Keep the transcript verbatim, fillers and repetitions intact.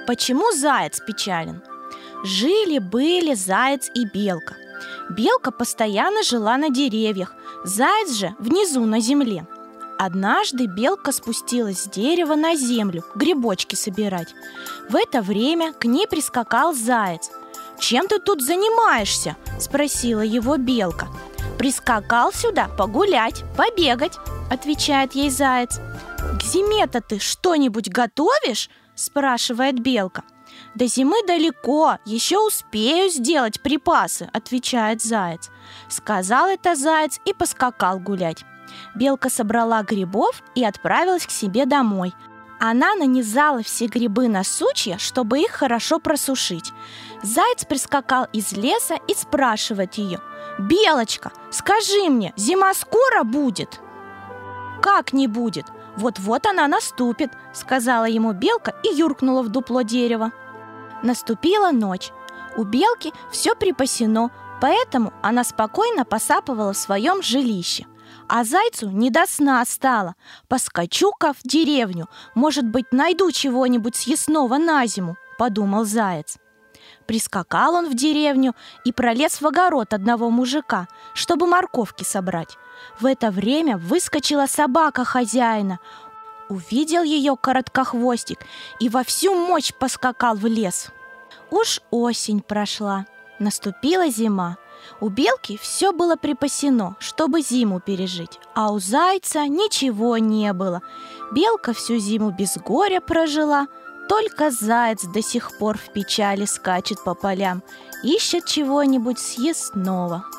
Почему заяц печален? Жили-были заяц и белка. Белка постоянно жила на деревьях, заяц же внизу на земле. Однажды белка спустилась с дерева на землю грибочки собирать. В это время к ней прискакал заяц. «Чем ты тут занимаешься?» – спросила его белка. «Прискакал сюда погулять, побегать», – отвечает ей заяц. «К зиме-то ты что-нибудь готовишь?» – спрашивает белка. «До зимы далеко, еще успею сделать припасы», – отвечает заяц. Сказал это заяц и поскакал гулять. Белка собрала грибов и отправилась к себе домой. Она нанизала все грибы на сучья, чтобы их хорошо просушить. Заяц прискакал из леса и спрашивает ее: «Белочка, скажи мне, зима скоро будет?» «Как не будет? Вот-вот она наступит», — сказала ему белка и юркнула в дупло дерева. Наступила ночь. У белки все припасено, поэтому она спокойно посапывала в своем жилище. А зайцу не до сна стало. «Поскочу-ка в деревню, может быть, найду чего-нибудь съестного на зиму», — подумал заяц. Прискакал он в деревню и пролез в огород одного мужика, чтобы морковки собрать. В это время выскочила собака хозяина. Увидел ее короткохвостик и во всю мощь поскакал в лес. Уж осень прошла, наступила зима. У белки все было припасено, чтобы зиму пережить, а у зайца ничего не было. Белка всю зиму без горя прожила, только заяц до сих пор в печали скачет по полям, ищет чего-нибудь съестного.